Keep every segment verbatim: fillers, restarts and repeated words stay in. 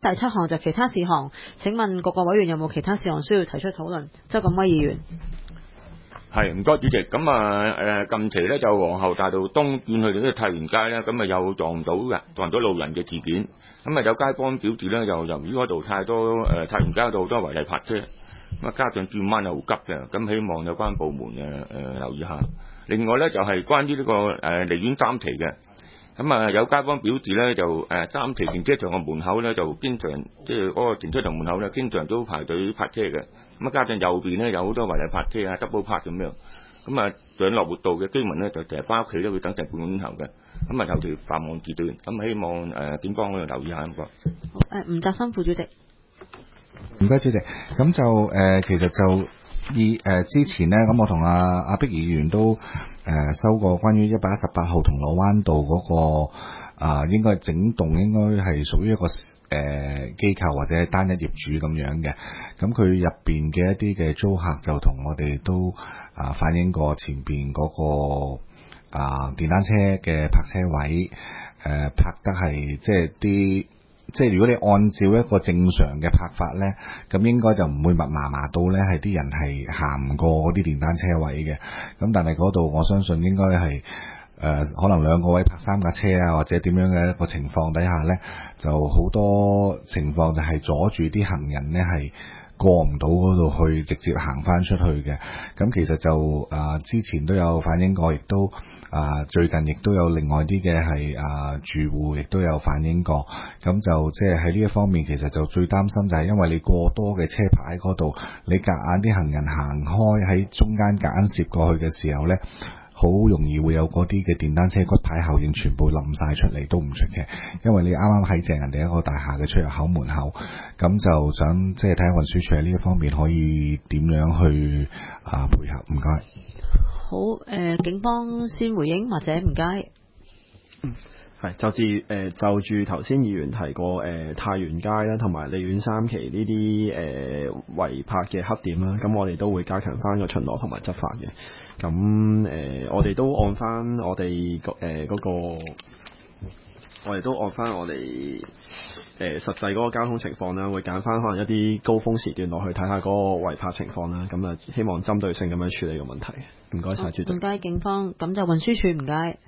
第七項就其他事項，請問各個委員有冇其他事項需要提出討論？周錦威議員。 係，唔該主席。咁啊誒近期咧就皇后大道東見去到呢個太原街咧，咁啊有撞到嘅撞到路人嘅事件。咁啊有街坊表示咧，就由於嗰度太多誒、呃、太原街嗰度好多違例泊車，咁啊加上轉彎又好急嘅，咁希望有關部門誒誒、呃、留意下。另外咧就係、是、關於呢、這個誒離苑三期嘅。咁啊，有街坊表示咧，就誒三期停車場嘅門口咧，就經常即係嗰個停車場門口咧，經常都排隊泊車嘅。咁啊，加上右邊咧有好多違例泊車啊，double park咁樣。咁啊，上落活道嘅居民咧，就成日翻屋企都會等成半個鐘頭嘅。咁啊，有條繁忙時段，咁希望誒警方可以留意下咁個。 誒，吳澤森副主席。 唔該，主席。咁就誒、呃，其實就以誒、呃、之前咧，咁我同阿阿碧議員都誒、呃、收過關於一百一十八號銅鑼灣道嗰、那個啊、呃，應該整棟應該係屬於一個誒、呃、機構或者單一業主咁樣嘅。咁佢入邊嘅一啲嘅租客就同我哋都啊、呃、反映過前邊嗰、那個啊、呃、電單車嘅泊車位誒、呃、泊得係即係啲。即係如果你按照一個正常嘅泊法呢，咁應該就唔會密麻麻到呢係啲人係行唔過嗰啲電單車位嘅。咁但係嗰度我相信應該係誒、呃、可能兩個位泊三架車啊，或者點樣嘅一個情況底下呢，就好多情況就係阻住啲行人呢係過唔到嗰度去，直接行翻出去嘅。咁其實就誒、呃、之前都有反映過，亦都。啊，最近亦都有另外啲嘅係啊住戶，亦都有反映過，咁就即係喺呢一方面，其實就最擔心就係因為你過多嘅車牌喺嗰度，你夾硬啲行人行開喺中間夾硬攝過去嘅時候呢，好容易會有嗰啲嘅電單車骨牌效應全部冧晒出嚟都唔出奇，因為你啱啱喺正人哋一個大廈嘅出入口門口，咁就想即係睇下運輸署喺呢一方面可以點樣去啊配合，唔該。 好，誒、呃，警方先回應或者唔該。 嗯，係就住誒、呃、就住頭先議員提過誒、呃、太原街啦，同埋利苑三期呢啲誒違泊嘅黑點啦，咁我哋都會加強翻個巡邏同埋執法嘅。咁誒、呃，我哋都按翻我哋個誒嗰個，我哋都按翻我哋誒、呃、實際嗰個交通情況啦，會揀翻可能一啲高峰時段落去睇下嗰個違泊情況啦。咁啊，希望針對性咁樣處理個問題。唔該晒，主席。 唔該警方，咁就運輸署唔該。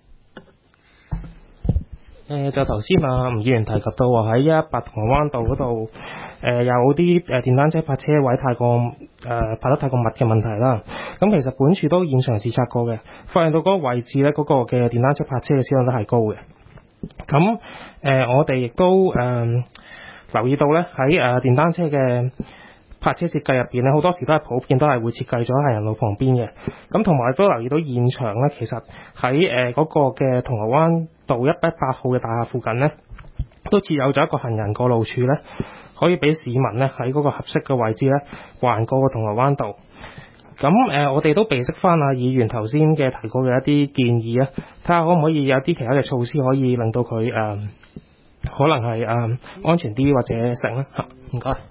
誒就頭先啊，吳議員提及到話喺一一八銅鑼灣道嗰度，誒有啲誒電單車泊車位太過誒泊得太過密嘅問題啦。咁其實本署都現場視察過嘅，發現到嗰個位置咧，嗰個嘅電單車泊車嘅使用率係高嘅。咁誒、呃、我哋亦都誒、呃、留意到咧，喺誒電單車嘅泊車設計入邊咧，好多時都係普遍都係會設計咗行人路旁邊嘅。咁同埋都留意到現場咧，其實喺誒嗰個嘅銅鑼灣道一一八號嘅大廈附近咧，都設有咗一個行人過路處咧，可以俾市民咧喺嗰個合適嘅位置咧橫過個銅鑼灣道。咁誒、呃，我哋都備悉翻啊議員頭先嘅提過嘅一啲建議啊，睇下可唔可以有啲其他嘅措施可以令到佢誒、呃、可能係誒、呃、安全啲或者成啦嚇。唔該。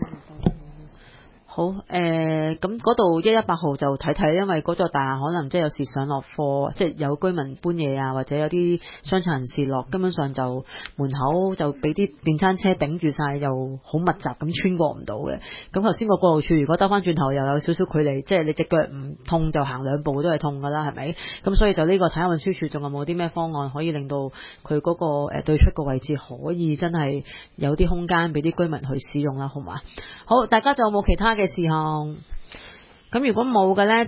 好，誒、呃，咁嗰度一一八號就睇睇，因為嗰座大廈可能即係有時上落貨，即係有居民搬嘢啊，或者有啲商場人士落，根本上就門口就俾啲電餐車頂住晒，又好密集咁穿過唔到嘅。咁頭先個過路處如果兜翻轉頭又有少少距離，即係你隻腳唔痛就行兩步都係痛㗎啦，係咪？咁所以就呢個睇下運輸署仲有冇啲咩方案可以令到佢嗰個誒對出個位置可以真係有啲空間俾啲居民去使用啦，好嘛？好，大家仲有冇其他嘅事項？咁如果冇嘅呢，